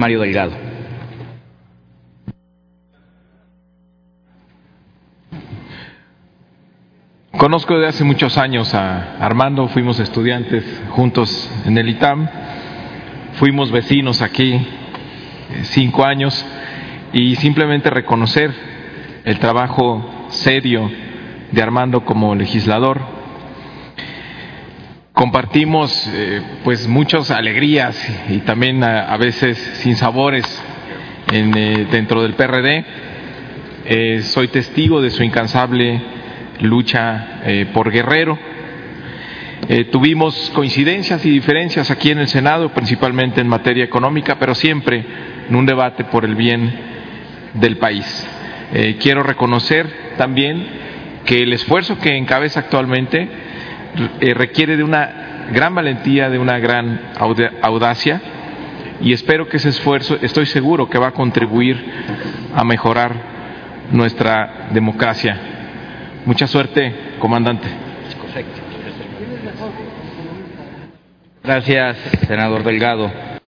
Mario Delgado. Conozco desde hace muchos años a Armando, fuimos estudiantes juntos en el ITAM, fuimos vecinos aquí 5 años, y simplemente reconocer el trabajo serio de Armando como legislador. Compartimos pues muchas alegrías y también a veces sinsabores dentro del PRD. Soy testigo de su incansable lucha por Guerrero. Tuvimos coincidencias y diferencias aquí en el Senado, principalmente en materia económica, pero siempre en un debate por el bien del país. Quiero reconocer también que el esfuerzo que encabeza actualmente requiere de una gran valentía, de una gran audacia, y espero que ese esfuerzo, estoy seguro que va a contribuir a mejorar nuestra democracia. Mucha suerte, comandante. Gracias, senador Delgado.